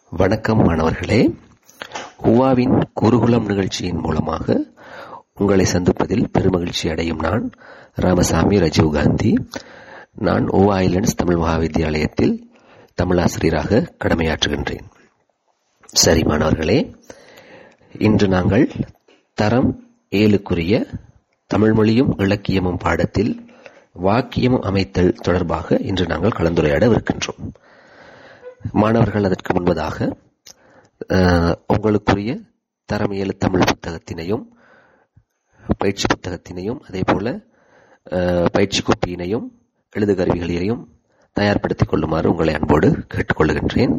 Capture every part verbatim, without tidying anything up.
வணக்கம் மாணவர்களே. உவாவின் குருகுலம் நிகழ்ச்சியின் மூலமாக உங்களை சந்திப்பதில் பெருமகிழ்ச்சி அடையும் நான் ராமசாமி ராஜீவ்காந்தி. நான் உவா ஐலண்ட்ஸ் தமிழ் மகாவித்தியாலயத்தில் தமிழாசிரியராக கடமையாற்றுகின்றேன். சரி மாணவர்களே, இன்று நாங்கள் தரம் ஏழுக்குரிய தமிழ் மொழியும் இலக்கியமும் பாடத்தில் வாக்கியம் அமைத்தல் தொடர்பாக இன்று நாங்கள் கலந்துரையாடவிருக்கின்றோம். மாணவர்கள் அதற்கு முன்பதாக உங்களுக்குரிய தரம் ஏழு தமிழ் புத்தகத்தினையும் பயிற்சி புத்தகத்தினையும் அதே போல பயிற்சி கோப்பியினையும் எழுது கருவிகளையும் தயார்படுத்திக் கொள்ளுமாறு உங்களை அன்போடு கேட்டுக்கொள்கின்றேன்.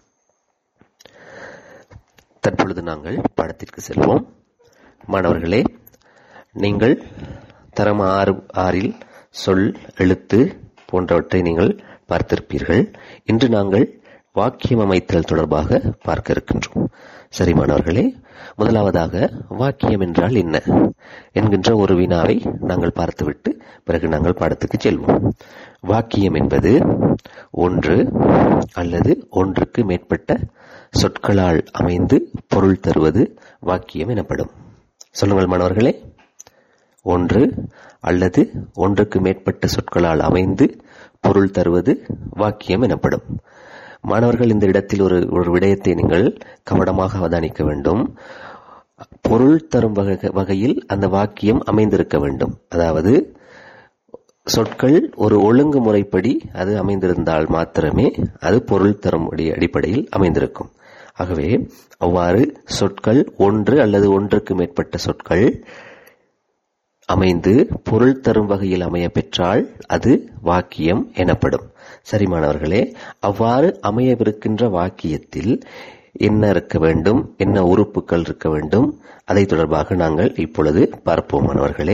தற்பொழுது நாங்கள் பாடத்திற்கு செல்வோம். மாணவர்களே, நீங்கள் தரம் ஆறு ஆறில் சொல், எழுத்து போன்றவற்றை நீங்கள் பார்த்திருப்பீர்கள். இன்று நாங்கள் வாக்கியம் அமைத்தல் தொடர்பாக பார்க்க இருக்கின்றோம். சரி மாணவர்களே, முதலாவதாக வாக்கியம் என்றால் என்ன என்கின்ற ஒரு வினாவை நாங்கள் பார்த்துவிட்டு பிறகு நாங்கள் பாடத்துக்கு செல்வோம். வாக்கியம் என்பது ஒன்று அல்லது ஒன்றுக்கு மேற்பட்ட சொற்களால் அமைந்து பொருள் தருவது வாக்கியம் எனப்படும். சொல்லுங்கள் மாணவர்களே. ஒன்று அல்லது ஒன்றுக்கு மேற்பட்ட சொற்களால் அமைந்து பொருள் தருவது வாக்கியம் எனப்படும். மாணவர்கள், இந்த இடத்தில் ஒரு ஒரு விடயத்தை நீங்கள் கவனமாக அவதானிக்க வேண்டும். பொருள் தரும் வகையில் அந்த வாக்கியம் அமைந்திருக்க வேண்டும். அதாவது சொற்கள் ஒரு ஒழுங்குமுறைப்படி அது அமைந்திருந்தால் மாத்திரமே அது பொருள் தரும் அடிப்படையில் அமைந்திருக்கும். ஆகவே அவ்வாறு சொற்கள் ஒன்று அல்லது ஒன்றுக்கு மேற்பட்ட சொற்கள் அமைந்து பொருள் தரும் வகையில் அமைய பெற்றால் அது வாக்கியம் எனப்படும். சரி மாணவர்களே, அவ்வாறு அமையவிருக்கின்ற வாக்கியத்தில் என்ன இருக்க வேண்டும், என்ன உறுப்புகள் இருக்க வேண்டும், அதை தொடர்பாக நாங்கள் இப்பொழுது பார்ப்போம். மாணவர்களே,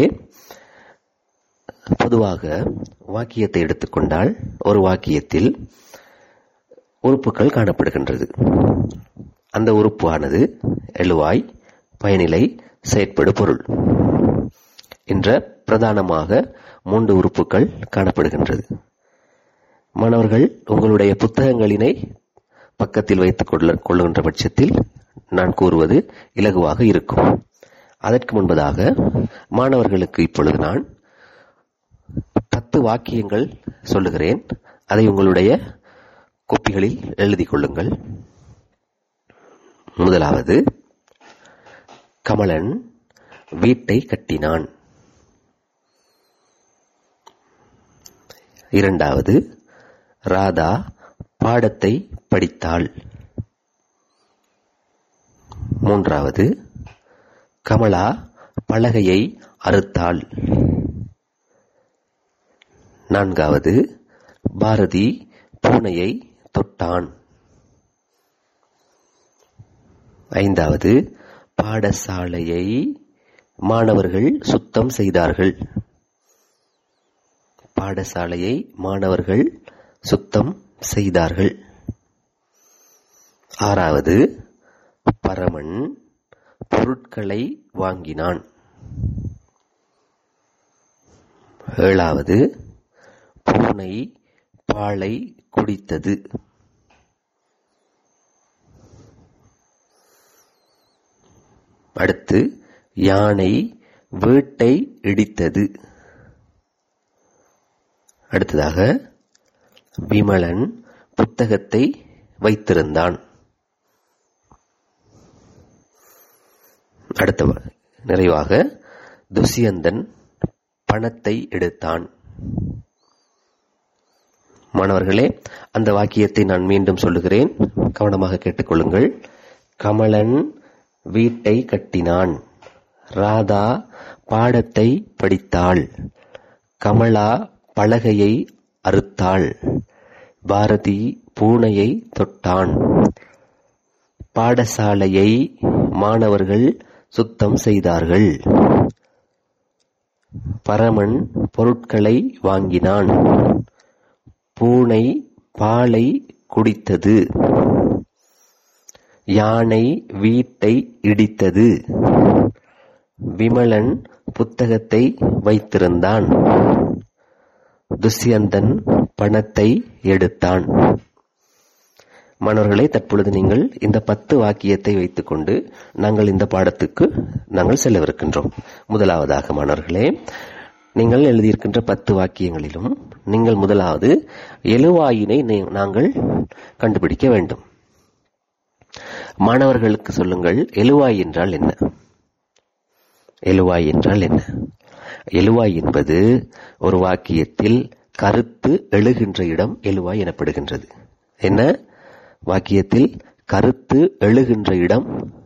பொதுவாக வாக்கியத்தை எடுத்துக்கொண்டால் ஒரு வாக்கியத்தில் உறுப்புகள் காணப்படுகின்றது. அந்த உறுப்பானது எழுவாய், பயனிலை, செயற்படு பொருள் என்ற பிரதானமாக மூன்று உறுப்புகள் காணப்படுகின்றது. மாணவர்கள், உங்களுடைய புத்தகங்களினை பக்கத்தில் வைத்துக் கொள்ளுகின்ற பட்சத்தில் நான் கூறுவது இலகுவாக இருக்கும். அதற்கு முன்பதாக மாணவர்களுக்கு இப்பொழுது நான் பத்து வாக்கியங்கள் சொல்லுகிறேன். அதை உங்களுடைய கோப்பிகளில் எழுதி கொள்ளுங்கள். முதலாவது, கமலன் வீட்டை கட்டினான். இரண்டாவது, ராதா பாடத்தை படித்தாள். மூன்றாவது, கமலா பலகையை அறுத்தாள். நான்காவது, பாரதி பூனையை தொட்டான். ஐந்தாவது, பாடசாலையை மாணவர்கள் சுத்தம் செய்தார்கள். பாடசாலையை மாணவர்கள் சுத்தம் செய்தார்கள். ஆறாவது, பரமன் பொருட்களை வாங்கினான். ஏழாவது, பூனை பாலை குடித்தது. அடுத்து, யானை வீட்டை இடித்தது. அடுத்ததாக, விமலன் புத்தகத்தை வைத்திருந்தான். அடுத்த நிறைவாக, துஷ்யந்தன் பணத்தை எடுத்தான். மாணவர்களே, அந்த வாக்கியத்தை நான் மீண்டும் சொல்லுகிறேன், கவனமாக கேட்டுக்கொள்ளுங்கள். கமலன் வீட்டை கட்டினான். ராதா பாடத்தை படித்தாள். கமலா பலகையை அறுத்தாள். பாரதி பூனையை தொட்டான். பாடசாலையை மாணவர்கள் சுத்தம் செய்தார்கள். பரமன் பொருட்களை வாங்கினான். பூனை பாலை குடித்தது. யானை வீட்டை இடித்தது. விமலன் புத்தகத்தை வைத்திருந்தான். துஷ்யந்தன் பணத்தை எடுத்தான். மாணவர்களே, தற்பொழுது நீங்கள் இந்த பத்து வாக்கியத்தை வைத்துக்கொண்டு நாங்கள் இந்த பாடத்துக்கு நாங்கள் செல்லவிருக்கின்றோம். முதலாவதாக மாணவர்களே, நீங்கள் எழுதியிருக்கின்ற பத்து வாக்கியங்களிலும் நீங்கள் முதலாவது எழுவாயினை நாங்கள் கண்டுபிடிக்க வேண்டும். மாணவர்களுக்கு சொல்லுங்கள், எழுவாய் என்றால் என்ன? எழுவாய் என்றால் என்ன? எழுவாய் என்பது ஒரு வாக்கியத்தில் கருத்து எழுகின்ற இடம் எழுவாய் எனப்படுகின்றது. என்ன? வாக்கியத்தில் கருத்து எழுகின்ற இடம்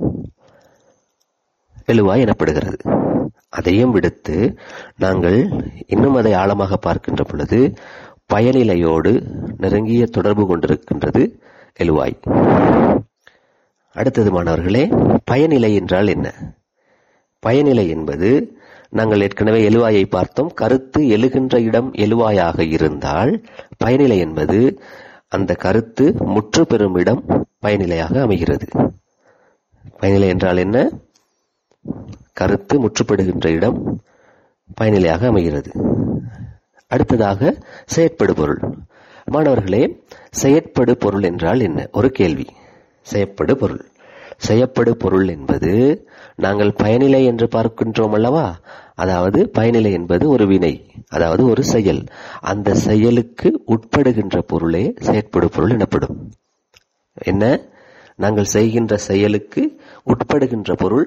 எழுவாய் எனப்படுகிறது. அதையும் விடுத்து நாங்கள் இன்னும் அதை ஆழமாக பார்க்கின்ற பொழுது பயனிலையோடு நெருங்கிய தொடர்பு கொண்டிருக்கின்றது எழுவாய். அடுத்தது மாணவர்களே, பயனிலை என்றால் என்ன? பயனிலை என்பது, நாங்கள் ஏற்கனவே எழுவாயை பார்த்தோம். கருத்து எழுகின்ற இடம் எழுவாயாக இருந்தால் பயனிலை என்பது அந்த கருத்து முற்று பெறும் இடம் பயனிலையாக அமைகிறது. பயனிலை என்றால் என்ன? கருத்து முற்றுப்படுகின்ற இடம் பயனிலையாக அமைகிறது. அடுத்ததாக செயற்படு பொருள். மாணவர்களே, செயற்படு பொருள் என்றால் என்ன? ஒரு கேள்வி. செயற்படு பொருள் செய்யப்படு பொருள் என்பது நாங்கள் பயனிலை என்று பார்க்கின்றோம் அல்லவா? அதாவது பயனிலை என்பது ஒரு வினை, அதாவது ஒரு செயல். அந்த செயலுக்கு உட்படுகின்ற பொருளே செயற்படு பொருள் எனப்படும். என்ன? நாங்கள் செய்கின்ற செயலுக்கு உட்படுகின்ற பொருள்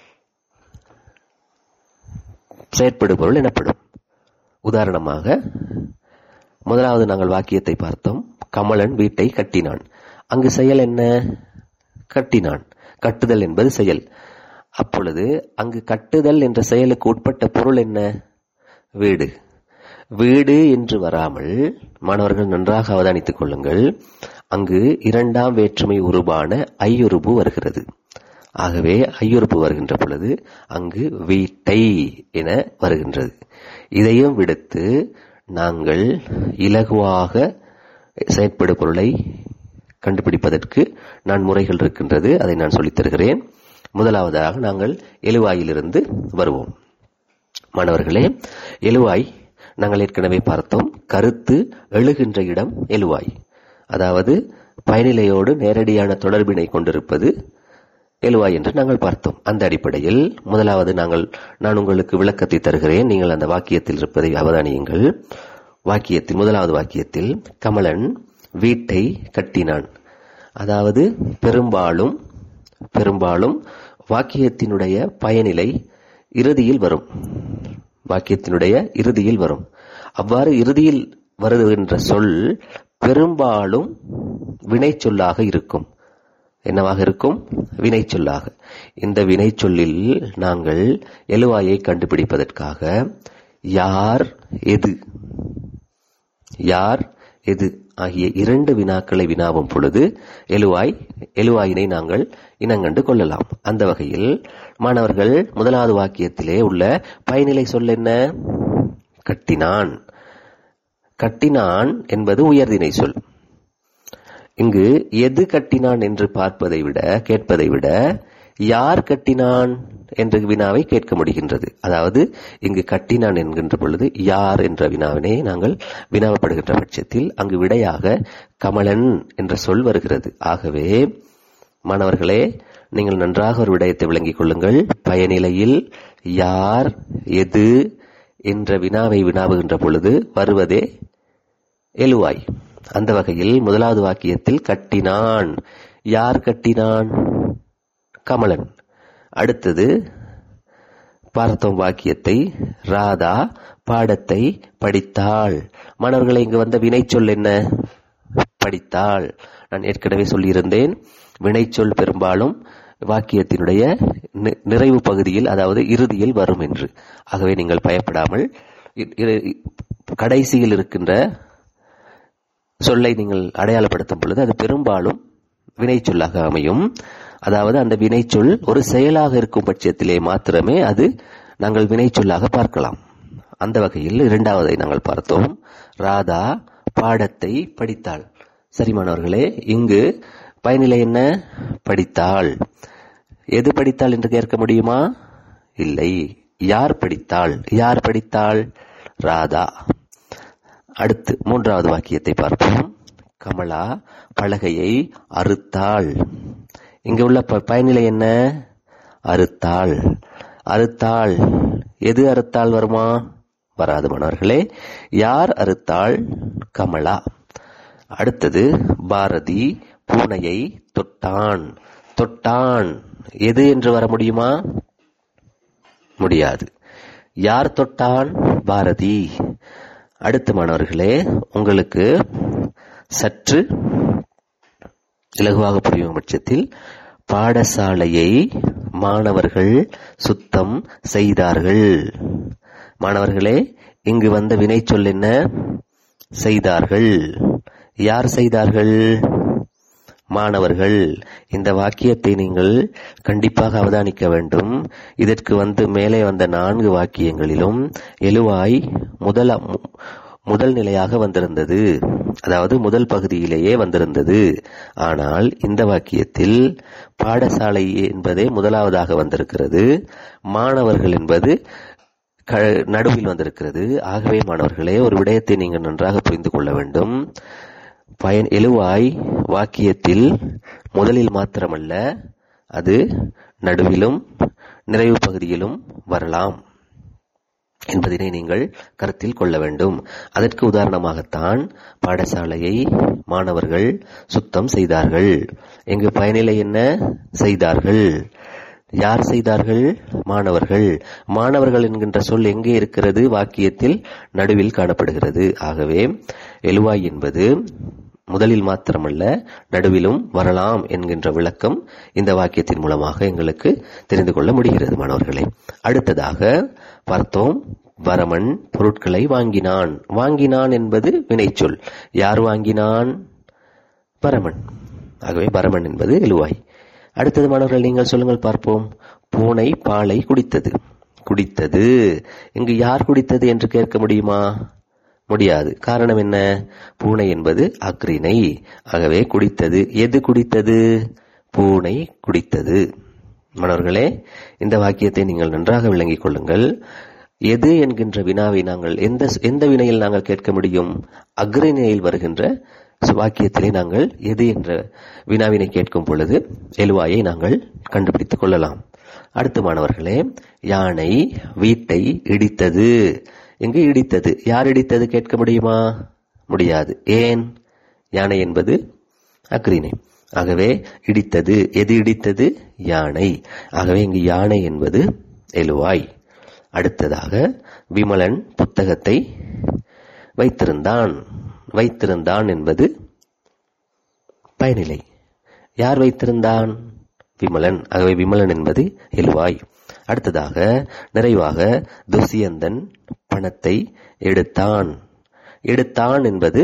செயற்படு பொருள் எனப்படும். உதாரணமாக, முதலாவது நாங்கள் வாக்கியத்தை பார்த்தோம். கமலன் வீட்டை கட்டினான். அங்கு செயல் என்ன? கட்டினான். கட்டுதல் என்பது செயல். அப்பொழுது அங்கு கட்டுதல் என்ற செயலுக்கு உட்பட்ட பொருள் என்ன? வீடு. வீடு என்று வராமல் மாணவர்கள் நன்றாக அவதானித்துக் கொள்ளுங்கள். அங்கு இரண்டாம் வேற்றுமை உருபான ஐயுறுப்பு வருகிறது. ஆகவே ஐயுறுப்பு வருகின்ற பொழுது அங்கு வீட்டை என வருகின்றது. இதையும் விடுத்து நாங்கள் இலகுவாக செயற்படு பொருளை கண்டுபிடிப்பதற்கு நான் முறைகள் இருக்கின்றது. அதை நான் சொல்லித் தருகிறேன். முதலாவதாக நாங்கள் எழுவாயிலிருந்து வருவோம். மாணவர்களே, எழுவாய் நாங்கள் ஏற்கனவே பார்த்தோம். கருத்து எழுகின்ற இடம் எழுவாய், அதாவது பயனிலையோடு நேரடியான தொடர்பினை கொண்டிருப்பது எழுவாய் என்று நாங்கள் பார்த்தோம். அந்த அடிப்படையில் முதலாவது நாங்கள் நான் உங்களுக்கு விளக்கத்தை தருகிறேன். நீங்கள் அந்த வாக்கியத்தில் இருப்பதை அவதானியுங்கள். வாக்கியத்தில் முதலாவது வாக்கியத்தில் கமலன் வீட்டை கட்டினான். அதாவது பெரும்பாலும் பெரும்பாலும் வாக்கியத்தினுடைய பயனிலை இறுதியில் வரும். வாக்கியத்தினுடைய இறுதியில் வரும். அவ்வாறு இறுதியில் வருகின்ற சொல் பெரும்பாலும் வினை சொல்லாக இருக்கும். என்னவாக இருக்கும்? வினை சொல்லாக. இந்த வினை சொல்லில் நாங்கள் எழுவாயை கண்டுபிடிப்பதற்காக யார், எது, யார், எது ஆகிய இரண்டு வினாக்களை வினாவும் பொழுது எழுவாய் எழுவாயினை நாங்கள் இனங்கண்டு கொள்ளலாம். அந்த வகையில் மாணவர்கள் முதலாவது வாக்கியத்திலே உள்ள பயனிலை சொல் என்ன? கட்டினான். கட்டினான் என்பது உயர்திணை சொல். இங்கு எது கட்டினான் என்று பார்ப்பதை விட கேட்பதை விட யார் கட்டினான் என்ற வினாவை கேட்க முடிகின்றது. அதாவது இங்கு கட்டினான் என்கின்ற பொழுது யார் என்ற வினாவினை நாங்கள் வினாவப்படுகின்ற பட்சத்தில் அங்கு விடையாக கமலன் என்ற சொல் வருகிறது. ஆகவே மாணவர்களே, நீங்கள் நன்றாக ஒரு விடயத்தை விளங்கிக் கொள்ளுங்கள். பயனிலையில் யார், எது என்ற வினாவை வினாவுகின்ற பொழுது வருவதே எழுவாய். அந்த வகையில் முதலாவது வாக்கியத்தில் கட்டினான். யார் கட்டினான்? கமலன். அடுத்தது பார்த்தோம் வாக்கியத்தை, ராதா பாடத்தை படித்தாள். மாணவர்களை, இங்கு வந்த வினைச்சொல் என்ன? படித்தாள். நான் ஏற்கனவே சொல்லியிருந்தேன், வினைச்சொல் பெரும்பாலும் வாக்கியத்தினுடைய நிறைவு பகுதியில், அதாவது இறுதியில் வரும் என்று. ஆகவே நீங்கள் பயப்படாமல் கடைசியில் இருக்கின்ற சொல்லை நீங்கள் அடையாளப்படுத்தும் பொழுது அது பெரும்பாலும் வினைச்சொல்லாக அமையும். அதாவது அந்த வினைச்சொல் ஒரு செயலாக இருக்கும் பட்சத்திலே மாத்திரமே அது நாங்கள் வினைச்சொல்லாக பார்க்கலாம். அந்த வகையில் இரண்டாவதை நாங்கள் பார்த்தோம். ராதா பாடத்தை படித்தாள். சரி மாணவர்களே, இங்கு பயனிலை என்ன? படித்தாள். எது படித்தாள் என்று கேட்க முடியுமா? இல்லை. யார் படித்தாள்? யார் படித்தாள்? ராதா. அடுத்து மூன்றாவது வாக்கியத்தை பார்ப்போம். கமலா பலகையை அறுத்தாள். இங்க உள்ள பயனிலை என்ன? அறுத்தாள். அறுத்தாள் எது அறுத்தாள் வருமா? வராது மாணவர்களே. யார் அறுத்தாள்? கமலா. அடுத்தது பாரதி பூனையை தொட்டான். தொட்டான் எது என்று வர முடியுமா? முடியாது. யார் தொட்டான்? பாரதி. அடுத்த மாணவர்களே, உங்களுக்கு சற்று இலகுவாக புரியும் பட்சத்தில் பாடசாலையை மாணவர்கள் சுத்தம் செய்தார்கள். மாணவர்களே, இங்கு வந்த வினைச்சொல் என்ன? செய்தார்கள். யார் செய்தார்கள்? மாணவர்கள். இந்த வாக்கியத்தை நீங்கள் கண்டிப்பாக அவதானிக்க வேண்டும். இதற்கு வந்து மேலே வந்த நான்கு வாக்கியங்களிலும் எழுவாய் முதல் முதல் நிலையாக வந்திருந்தது, அதாவது முதல் பகுதியிலேயே வந்திருந்தது. ஆனால் இந்த வாக்கியத்தில் பாடசாலை என்பதே முதலாவதாக வந்திருக்கிறது, மாணவர்கள் என்பது நடுவில் வந்திருக்கிறது. ஆகவே மாணவர்களே, ஒரு விடயத்தை நீங்கள் நன்றாக புரிந்து கொள்ள வேண்டும். பயன் எழுவாய் வாக்கியத்தில் முதலில் மாத்திரமல்ல, அது நடுவிலும் நிறைவு பகுதியிலும் வரலாம் என்பதனை நீங்கள் கருத்தில் கொள்ள வேண்டும். அதற்கு உதாரணமாகத்தான் பாடசாலையை மாணவர்கள் சுத்தம் செய்தார்கள். எங்கு பயனிலை என்ன? செய்தார்கள். யார் செய்தார்கள்? மாணவர்கள். மாணவர்கள் என்கின்ற சொல் எங்கே இருக்கிறது? வாக்கியத்தில் நடுவில் காணப்படுகிறது. ஆகவே எழுவாய் என்பது முதலில் மாத்திரமல்ல, நடுவிலும் வரலாம் என்கின்ற விளக்கம் இந்த வாக்கியத்தின் மூலமாக எங்களுக்கு தெரிந்து கொள்ள முடிகிறது மாணவர்களே. அடுத்ததாக பார்த்தோம், பரமன் பொருட்களை வாங்கினான். வாங்கினான் என்பது வினைச்சொல். யார் வாங்கினான்? பரமன். ஆகவே பரமன் என்பது எழுவாய். அடுத்தது மாணவர்கள், நீங்கள் சொல்லுங்கள் பார்ப்போம். பூனை பாலை குடித்தது. குடித்தது இங்கு யார் குடித்தது என்று கேட்க முடியுமா? முடியாது. காரணம் என்ன? பூனை என்பது அக்ரிணை. ஆகவே குடித்தது. எது குடித்தது? பூனை குடித்தது. மாணவர்களே, இந்த வாக்கியத்தை நீங்கள் நன்றாக விளங்கிக் கொள்ளுங்கள். எது என்கின்ற வினாவை நாங்கள் எந்த எந்த வினையில் நாங்கள் கேட்க முடியும்? அக்ரிணையில் வருகின்ற வாக்கியத்திலே நாங்கள் எது என்ற வினாவினை கேட்கும் பொழுது எழுவாயை நாங்கள் கண்டுபிடித்துக் கொள்ளலாம். அடுத்து மாணவர்களே, யானை வீட்டை இடித்தது. எங்கு இடித்தது? யார் இடித்தது கேட்க முடியுமா? முடியாது. ஏன்? யானை என்பது அக்ரிணை. ஆகவே இடித்தது. எது இடித்தது? யானை. ஆகவே இங்கு யானை என்பது எழுவாய். அடுத்ததாக விமலன் புத்தகத்தை வைத்திருந்தான். வைத்திருந்தான் என்பது பயனிலை. யார் வைத்திருந்தான்? விமலன். ஆகவே விமலன் என்பது எழுவாய். அடுத்ததாக நிறைவாக துசியந்தன் பணத்தை எடுத்தான். எடுத்தான் என்பது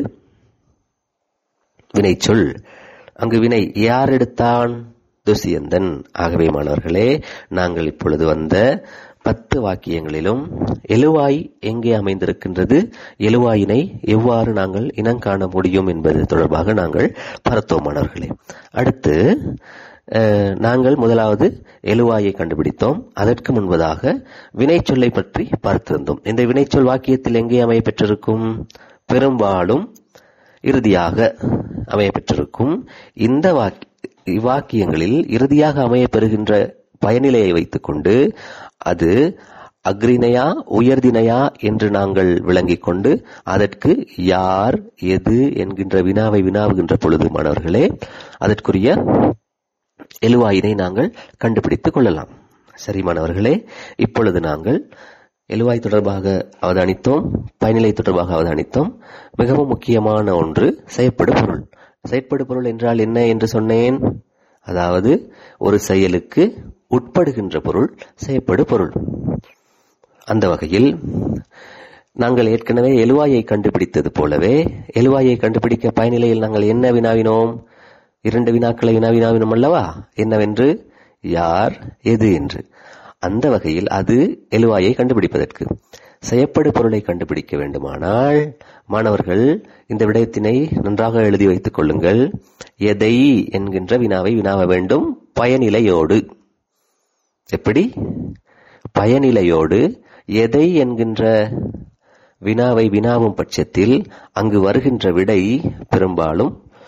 வினைச்சொல். அங்கு வினை. யார் எடுத்தான்? துசியந்தன். ஆகவே மாணவர்களே, நாங்கள் இப்பொழுது வந்த பத்து வாக்கியங்களிலும் எழுவாய் எங்கே அமைந்திருக்கின்றது, எழுவாயினை எவ்வாறு நாங்கள் இனங்காண முடியும் என்பது தொடர்பாக நாங்கள் பார்த்தோம் மாணவர்களே. அடுத்து நாங்கள் முதலாவது எழுவாயை கண்டுபிடித்தோம். அதற்கு முன்பதாக வினைச்சொல்லை பற்றி பார்த்திருந்தோம். இந்த வினைச்சொல் வாக்கியத்தில் எங்கே அமைய பெற்றிருக்கும்? பெரும்பாலும் இறுதியாக அமைய பெற்றிருக்கும். இந்த வாக்கியங்களில் இறுதியாக அமைய பெறுகின்ற பயனிலையை வைத்துக் கொண்டு அது அக்ரிணையா உயர்திணையா என்று நாங்கள் விளங்கிக் கொண்டு அதற்கு யார் எது என்கின்ற வினாவை வினாவுகின்ற பொழுது மாணவர்களே அதற்குரிய எழுவாயினை நாங்கள் கண்டுபிடித்துக் கொள்ளலாம். சரி மாணவர்களே, இப்பொழுது நாங்கள் எழுவாய் தொடர்பாக அவதானித்தோம், பயனிலை தொடர்பாக அவதானித்தோம். மிகவும் முக்கியமான ஒன்று செயற்படு பொருள். செயற்படு பொருள் என்றால் என்ன என்று சொன்னேன்? அதாவது ஒரு செயலுக்கு உட்படுகின்ற பொருள் செயற்படு பொருள். அந்த வகையில் நாங்கள் ஏற்கனவே எழுவாயை கண்டுபிடித்தது போலவே எழுவாயை கண்டுபிடிக்க பயனிலையில் நாங்கள் என்ன வினாவினோம்? இரண்டு வினாக்களை வினாவினோம் அல்லவா? என்னவென்று? யார் எது என்று. அந்த வகையில் அது எழுவாயை கண்டுபிடிப்பதற்கு. செயற்படு பொருளை கண்டுபிடிக்க வேண்டுமானால் மாணவர்கள் இந்த விடயத்தினை நன்றாக எழுதி வைத்துக் கொள்ளுங்கள். எதை என்கின்ற வினாவை வினாவ வேண்டும் பயனிலையோடு. எப்படி? பயனிலையோடு எதை என்கின்ற வினாவை வினாவும் பட்சத்தில் அங்கு வருகின்ற விடை பெரும்பாலும்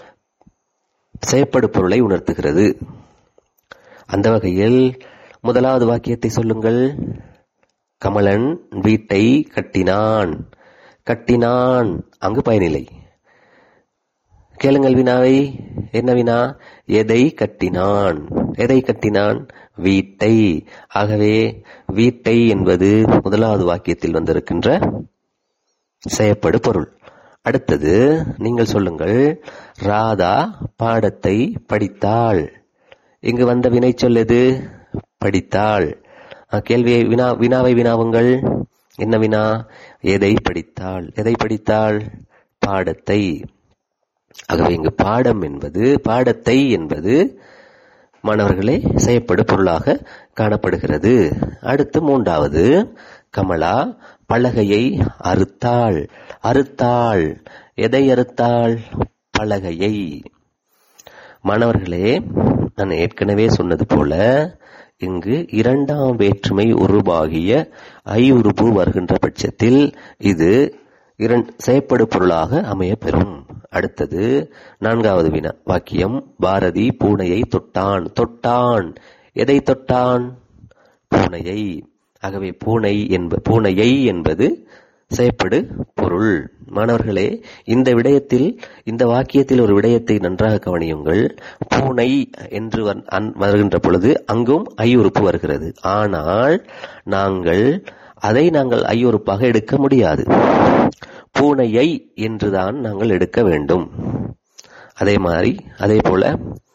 செயற்படு பொருளை உணர்த்துகிறது. அந்த வகையில் முதலாவது வாக்கியத்தை சொல்லுங்கள். கமலன் வீட்டை கட்டினான். கட்டினான் அங்கு பயனில்லை. கேளுங்கள் வினாவை. என்ன வினா? எதை கட்டினான்? எதை கட்டினான்? வீட்டை. ஆகவே வீட்டை என்பது முதலாவது வாக்கியத்தில் வந்திருக்கின்ற செயற்படு பொருள். அடுத்தது நீங்கள் சொல்லுங்கள். ராதா பாடத்தை படித்தாள். இங்கு வந்த வினை சொல்லது படித்தாள். கேள்வியை வினா வினாவை வினாவுங்கள். என்ன வினா? எதை படித்தாள்? எதை படித்தாள்? பாடத்தை. ஆகவே இங்கு பாடம் என்பது பாடத்தை என்பது மாணவர்களே செயற்படு பொருளாக காணப்படுகிறது. அடுத்து மூன்றாவது, கமலா பலகையை அறுத்தாள். அறுத்தாள் எதை அறுத்தாள்? பலகையை. மாணவர்களே, நான் ஏற்கனவே சொன்னது போல இங்கு இரண்டாம் வேற்றுமை உருவாகிய ஐ உருபு வருகின்ற பட்சத்தில் இது செயற்படு பொருளாக அமைய பெறும். அடுத்தது நான்காவது வினா வாக்கியம். பாரதி பூனையை தொட்டான். தொட்டான் எதை தொட்டான்? பூனையை. ஆகவே பூனை என்ப பூனையை என்பது செயற்படு பொருள். மாணவர்களே, இந்த விடயத்தில் இந்த வாக்கியத்தில் ஒரு விடயத்தை நன்றாக கவனியுங்கள். பூனை என்று வருகின்ற பொழுது அங்கும் ஐ உறுப்பு வருகிறது. ஆனால் நாங்கள் அதை நாங்கள் ஐ உறுப்பாக எடுக்க முடியாது. பூனையை என்றுதான் நாங்கள் எடுக்க வேண்டும். அதே மாதிரி அதே போல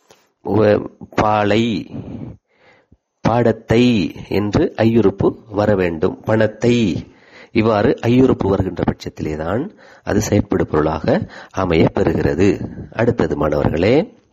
பாலை பாடத்தை என்று ஐயுறுப்பு வர வேண்டும். பணத்தை இவ்வாறு ஐயுறுப்பு வருகின்ற பட்சத்திலேதான் அது செயற்படு பொருளாக அமைய பெறுகிறது. அடுத்தது மாணவர்களே,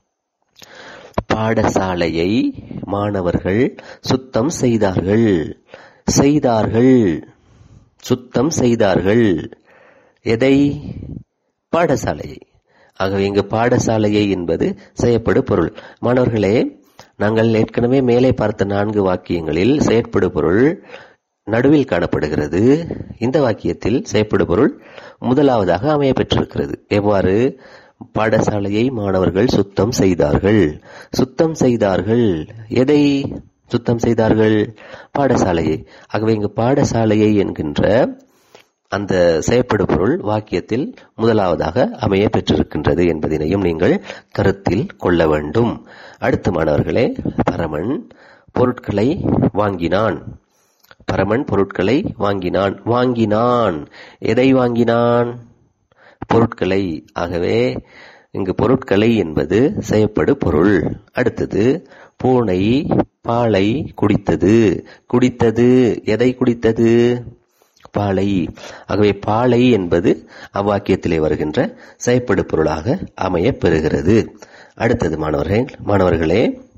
பாடசாலையை மாணவர்கள் சுத்தம் செய்தார்கள். செய்தார்கள் சுத்தம் செய்தார்கள் எதை? பாடசாலையை. ஆகவே இங்கு பாடசாலையை என்பது செயற்படு பொருள். மாணவர்களே, நாங்கள் ஏற்கனவே மேலே பார்த்த நான்கு வாக்கியங்களில் செயற்படு பொருள் நடுவில் காணப்படுகிறது. இந்த வாக்கியத்தில் செயற்படு பொருள் முதலாவதாக அமைய பெற்றிருக்கிறது. எவ்வாறு? பாடசாலையை மாணவர்கள் சுத்தம் செய்தார்கள். சுத்தம் செய்தார்கள் எதை? சுத்தம் செய்தார்கள் பாடசாலையை. ஆகவே இங்கு பாடசாலையை என்கின்ற அந்த செயற்படு பொருள் வாக்கியத்தில் முதலாவதாக அமைய பெற்றிருக்கின்றது என்பதனையும் நீங்கள் கருத்தில் கொள்ள வேண்டும். அடுத்து மாணவர்களே, பரமன் பொருட்களை வாங்கினான். பரமன் பொருட்களை வாங்கினான். வாங்கினான் எதை வாங்கினான்? பொருட்களை. ஆகவே இங்கு பொருட்களை என்பது செயற்படு பொருள். அடுத்தது பூனை பாலை குடித்தது. குடித்தது எதை குடித்தது? பாலை. ஆகவே பாலை என்பது அவ்வாக்கியத்திலே வருகின்ற செயற்படு பொருளாக அமைய பெறுகிறது. அடுத்தது மாணவர்களே மாணவர்களே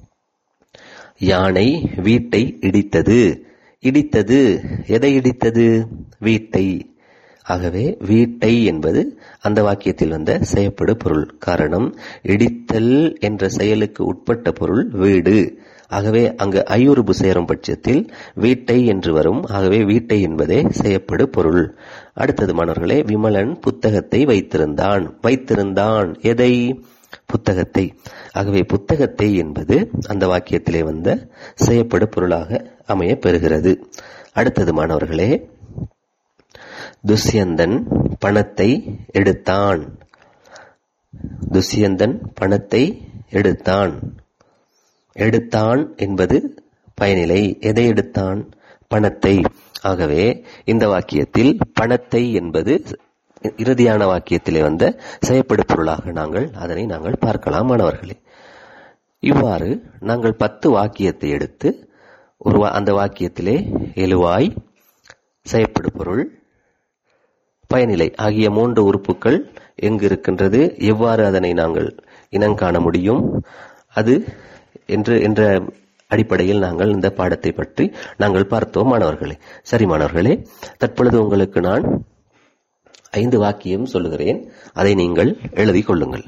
யானை வீட்டை இடித்தது. இடித்தது எதை இடித்தது? வீட்டை. ஆகவே வீட்டை என்பது அந்த வாக்கியத்தில் வந்த செயற்படு பொருள். காரணம், இடித்தல் என்ற செயலுக்கு உட்பட்ட பொருள் வீடு. ஆகவே அங்கு ஐயுறுப்பு சேரும் பட்சத்தில் வீட்டை என்று வரும். ஆகவே வீட்டை என்பதே செயற்படு பொருள். அடுத்தது மாணவர்களே, விமலன் புத்தகத்தை வைத்திருந்தான். வைத்திருந்தான் எதை? புத்தகத்தை. ஆகவே புத்தகத்தை என்பது அந்த வாக்கியத்திலே வந்த செயற்படு பொருளாக அமைய பெறுகிறது. அடுத்தது மாணவர்களே, துஷ்யந்தன் பணத்தை எடுத்தான். துஷ்யந்தன் பணத்தை எடுத்தான். எடுத்தான் என்பது பயனிலை. எதை எடுத்தான்? பணத்தை. ஆகவே இந்த வாக்கியத்தில் பணத்தை என்பது இறுதியான வாக்கியத்திலே வந்த செயற்படு பொருளாக நாங்கள் அதனை நாங்கள் பார்க்கலாம் மாணவர்களே. இவ்வாறு நாங்கள் பத்து வாக்கியத்தை எடுத்து ஒரு அந்த வாக்கியத்திலே எழுவாய், செயற்படு பொருள், பயனிலை ஆகிய மூன்று உறுப்புகள் எங்கு இருக்கின்றது, எவ்வாறு அதனை நாங்கள் இனங்காண முடியும், அது என்று என்ற அடிப்படையில் நாங்கள் இந்த பாடத்தை பற்றி நாங்கள் பார்த்தோம் மாணவர்களே. சரி மாணவர்களே, தற்பொழுது உங்களுக்கு நான் ஐந்து வாக்கியம் சொல்லுகிறேன், அதை நீங்கள் எழுதி கொள்ளுங்கள்.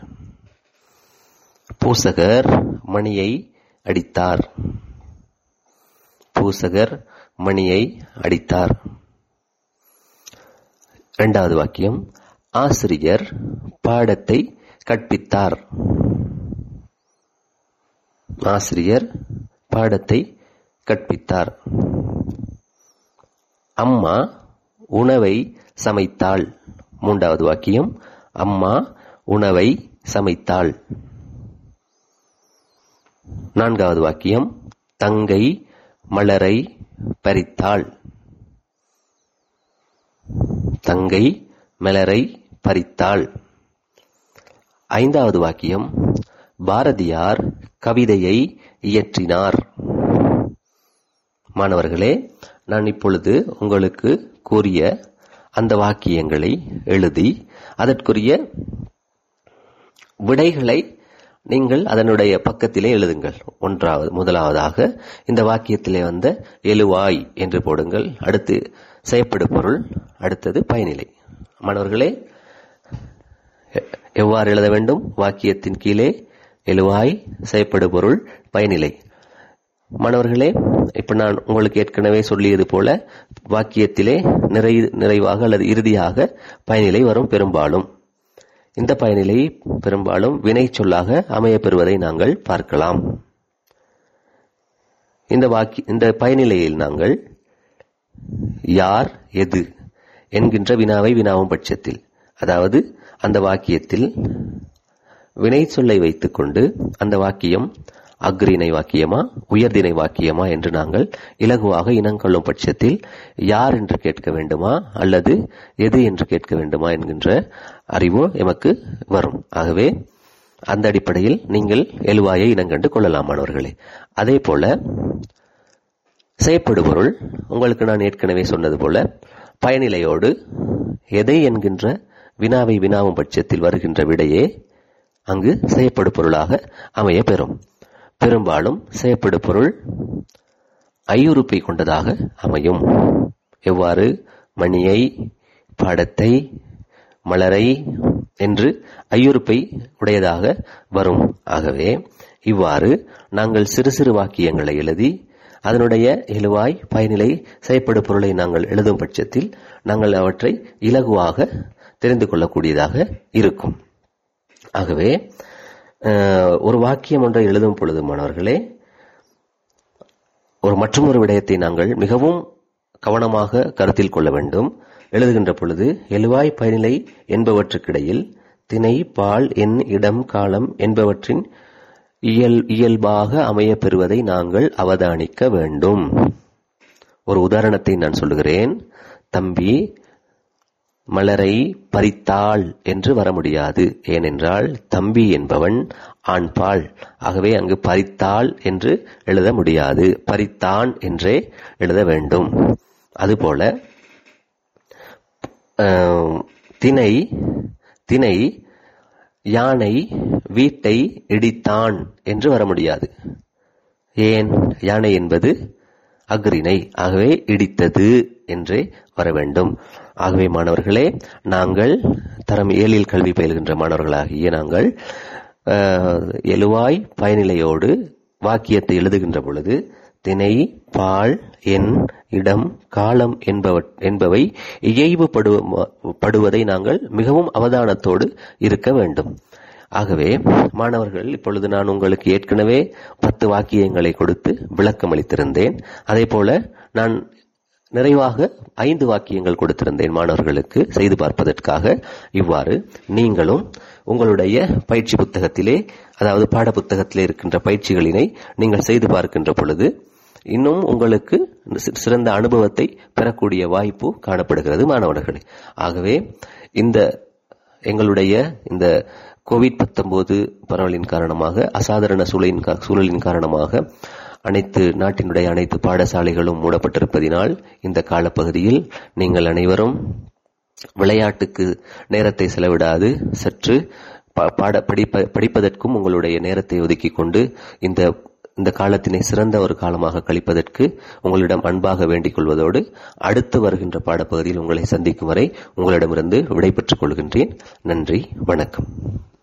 பூசகர் மணியை அடித்தார். பூசகர் மணியை அடித்தார். இரண்டாவது வாக்கியம், ஆசிரியர் பாடத்தை கற்பித்தார். ஆசிரியர் பாடத்தை கற்பித்தார். அம்மா உணவை சமைத்தாள். மூன்றாவது வாக்கியம், அம்மா உணவை சமைத்தாள். நான்காவது வாக்கியம், தங்கை மலரை பறித்தாள். தங்கை மலரை பறித்தாள். ஐந்தாவது வாக்கியம், பாரதியார் கவிதையை இயற்றினார். மாணவர்களே, நான் இப்பொழுது உங்களுக்கு கூறிய அந்த வாக்கியங்களை எழுதி அதற்குரிய விடைகளை நீங்கள் அதனுடைய பக்கத்திலே எழுதுங்கள். ஒன்றாவது முதலாவதாக இந்த வாக்கியத்திலே வந்த எழுவாய் என்று போடுங்கள். அடுத்து செயற்படு பொருள், அடுத்தது பயனிலை. மாணவர்களே, எவ்வாறு எழுத வேண்டும்? வாக்கியத்தின் கீழே எழுவாய், செயற்படு பொருள், பயனிலை. மாணவர்களே, இப்ப நான் உங்களுக்கு ஏற்கனவே சொல்லியது போல வாக்கியத்திலே நிறை நிறைவாக அல்லது இறுதியாக பயனிலை வரும். பெரும்பாலும் இந்த பயனிலை பெரும்பாலும் வினை சொல்லாக அமைய பெறுவதை நாங்கள் பார்க்கலாம். இந்த வாக்கி இந்த பயனிலையில் நாங்கள் யார், எது என்கின்ற வினாவை வினாவும் பட்சத்தில், அதாவது அந்த வாக்கியத்தில் வினை சொல்லை வைத்துக் கொண்டு அந்த வாக்கியம் அக்ரிணை வாக்கியமா உயர்திணை வாக்கியமா என்று நாங்கள் இலகுவாக இனங்கொள்ளும் பட்சத்தில் யார் என்று கேட்க வேண்டுமா அல்லது எது என்று கேட்க வேண்டுமா என்கின்ற அறிவு எமக்கு வரும். ஆகவே அந்த அடிப்படையில் நீங்கள் எழுவாயை இனங்கண்டு கொள்ளலாம் மாணவர்களே. அதே போல செயற்படு பொருள், உங்களுக்கு நான் ஏற்கனவே சொன்னது போல பயனிலையோடு எதை என்கின்ற வினாவை வினாவும் பட்சத்தில் வருகின்ற விடையே அங்கு செயற்படு பொருளாக அமைய பெறும். பெரும்பாலும் செயற்படு பொருள் ஐயுறுப்பை கொண்டதாக அமையும். எவ்வாறு? மணியை, பாடத்தை, மலரை என்று ஐயுறுப்பை உடையதாக வரும். ஆகவே இவ்வாறு நாங்கள் சிறு சிறு வாக்கியங்களை எழுதி அதனுடைய எழுவாய், பயனிலை, செயற்படு பொருளை நாங்கள் எழுதும் பட்சத்தில் நாங்கள் அவற்றை இலகுவாக தெரிந்து கொள்ளக்கூடியதாக இருக்கும். ஆகவே ஒரு வாக்கியம் ஒன்றை எழுதும் பொழுது மாணவர்களே, ஒரு மற்றொரு விடயத்தை நாங்கள் மிகவும் கவனமாக கருத்தில் கொள்ள வேண்டும். எழுதுகின்ற பொழுது எழுவாய், பயனிலை என்பவற்றுக்கிடையில் திணை, பால், எண், இடம், காலம் என்பவற்றின் இயல் இயல்பாக அமைய பெறுவதை நாங்கள் அவதானிக்க வேண்டும். ஒரு உதாரணத்தை நான் சொல்லுகிறேன். தம்பி மலரை பறித்தாள் என்று வர முடியாது. ஏனென்றால் தம்பி என்பவன் ஆண்பால். ஆகவே அங்கு பறித்தாள் என்று எழுத முடியாது, பறித்தான் என்றே எழுத வேண்டும். அதுபோல திணை திணை யானை வீட்டை இடித்தான் என்று வர முடியாது. ஏன்? யானை என்பது அக்ரிணை. ஆகவே இடித்தது என்றே வர வேண்டும். ஆகவே மாணவர்களே, நாங்கள் தரம் ஏழில் கல்வி பயில்கின்ற மாணவர்களாகிய நாங்கள் எழுவாய், பயனிலையோடு வாக்கியத்தை எழுதுகின்ற பொழுது திணை, பால், எண், இடம், காலம் என்பவை இயைபு படுவதை நாங்கள் மிகவும் அவதானத்தோடு இருக்க வேண்டும். ஆகவே மாணவர்கள், இப்பொழுது நான் உங்களுக்கு ஏற்கனவே பத்து வாக்கியங்களை கொடுத்து விளக்கம் அளித்திருந்தேன். அதே போல நான் நிறைவாக ஐந்து வாக்கியங்கள் கொடுத்திருந்தேன் மாணவர்களுக்கு செய்து பார்ப்பதற்காக. இவ்வாறு நீங்களும் உங்களுடைய பயிற்சி புத்தகத்திலே, அதாவது பாட புத்தகத்திலே இருக்கின்ற பயிற்சிகளினை நீங்கள் செய்து பார்க்கின்ற பொழுது இன்னும் உங்களுக்கு சிறந்த அனுபவத்தை பெறக்கூடிய வாய்ப்பு காணப்படுகிறது மாணவர்களே. ஆகவே இந்த எங்களுடைய இந்த கோவிட் பத்தொன்பது பரவலின் காரணமாக, அசாதாரண சூழலின் சூழலின் காரணமாக அனைத்து நாட்டினுடைய அனைத்து பாடசாலைகளும் மூடப்பட்டிருப்பதினால் இந்த காலப்பகுதியில் நீங்கள் அனைவரும் விளையாட்டுக்கு நேரத்தை செலவிடாது சற்று பாட படிப்ப படிப்பதற்கும் உங்களுடைய நேரத்தை ஒதுக்கிக் கொண்டு இந்த இந்த காலத்தினை சிறந்த ஒரு காலமாக கழிப்பதற்கு உங்களிடம் அன்பாக வேண்டிக் கொள்வதோடு, அடுத்து வருகின்ற பாடப்பகுதியில் உங்களை சந்திக்கும் வரை உங்களிடமிருந்து விடைபெற்றுக் கொள்கின்றேன். நன்றி, வணக்கம்.